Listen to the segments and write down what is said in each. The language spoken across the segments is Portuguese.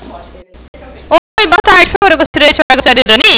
Oi, boa tarde, por favor, eu gostaria de falar com a senhora Irani.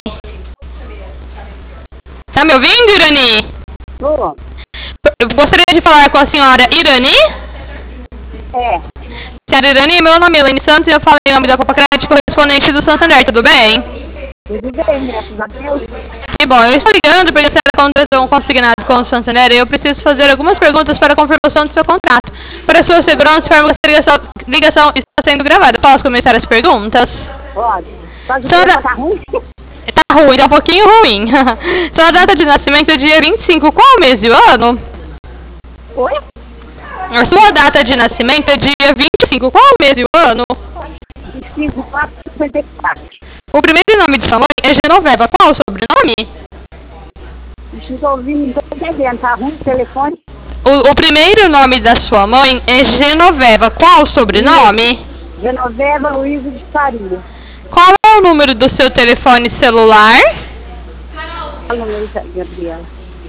Tá me ouvindo, Irani? Boa. Eu gostaria de falar com a senhora Irani. É. Senhora Irani, meu nome é Elaine Santos e eu falo em nome da Copa Crédito correspondente do Santander, tudo bem? Tudo bem, graças a Deus. Que bom, eu estou ligando porque a senhora contratou um consignado com o Santander e eu preciso fazer algumas perguntas para a confirmação do seu contrato. Para sua segurança, informo que essa ligação está sendo gravada. Posso começar as perguntas? Pode. Pode Senhora... tá ruim? Tá ruim, tá um pouquinho ruim. Sua data de nascimento é dia 25, qual mês e o ano? Oi? A sua data de nascimento é dia 25, qual mês e o ano? 25, 4, 54. O primeiro nome de sua mãe é Genoveva, qual o sobrenome? Estou ouvindo, não estou entendendo, tá ruim o telefone? O primeiro nome da sua mãe é Genoveva, qual o sobrenome? Genoveva Luísa de Faria. Qual é o número do seu telefone celular? Fala, Gabriela.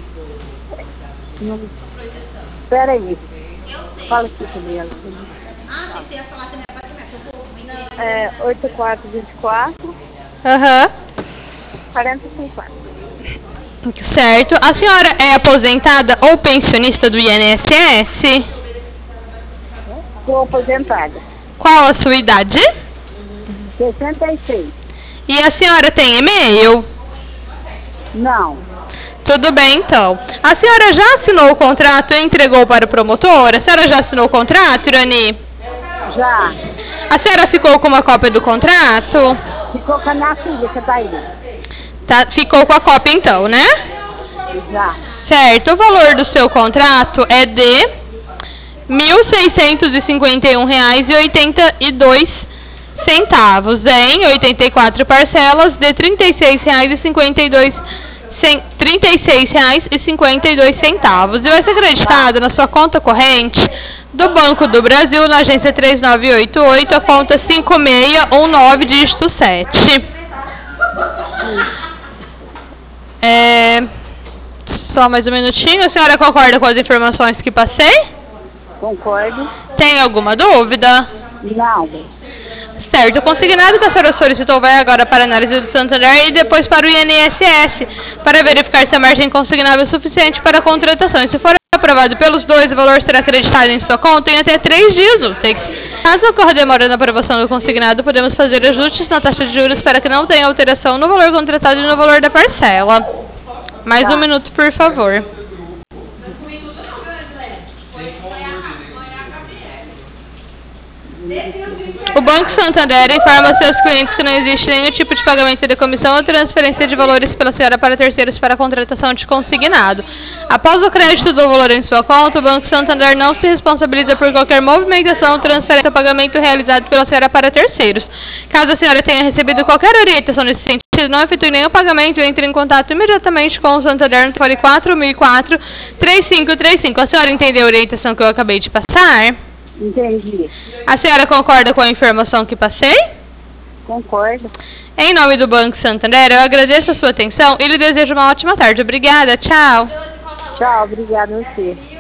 Espera aí. Fala aqui, Gabriela. Você ia falar também apartamento. É 8424 Aham. 4054. Certo. A senhora é aposentada ou pensionista do INSS? Estou aposentada. Qual a sua idade? 66. E a senhora tem e-mail? Não. Tudo bem, então. A senhora já assinou o contrato e entregou para o promotor? A senhora já assinou o contrato, Irani? Já. A senhora ficou com uma cópia do contrato? Ficou com a minha filha, que tá aí. Tá, ficou com a cópia, então, né? Já. Certo. O valor do seu contrato é de R$ 1.651,82 em 84 parcelas de R$ 36,52. R$ 36,52 e vai ser acreditado na sua conta corrente do Banco do Brasil, na agência 3988, a conta 5619, dígito 7. Só mais um minutinho. A senhora concorda com as informações que passei? Concordo. Tem alguma dúvida? Não. Certo, o consignado que a senhora solicitou vai agora para a análise do Santander e depois para o INSS, para verificar se a margem consignável é suficiente para a contratação. E se for aprovado pelos dois, o valor será acreditado em sua conta em até 3 dias úteis. Caso ocorra demora na aprovação do consignado, podemos fazer ajustes na taxa de juros para que não tenha alteração no valor contratado e no valor da parcela. Mais um minuto, por favor. O Banco Santander informa aos seus clientes que não existe nenhum tipo de pagamento de comissão ou transferência de valores pela senhora para terceiros para a contratação de consignado. Após o crédito do valor em sua conta, o Banco Santander não se responsabiliza por qualquer movimentação, transferência ou pagamento realizado pela senhora para terceiros. Caso a senhora tenha recebido qualquer orientação nesse sentido, não efetue nenhum pagamento e entre em contato imediatamente com o Santander no telefone 4004-3535. A senhora entendeu a orientação que eu acabei de passar? Entendi. A senhora concorda com a informação que passei? Concordo. Em nome do Banco Santander, eu agradeço a sua atenção e lhe desejo uma ótima tarde. Obrigada, tchau. Tchau, obrigada a você.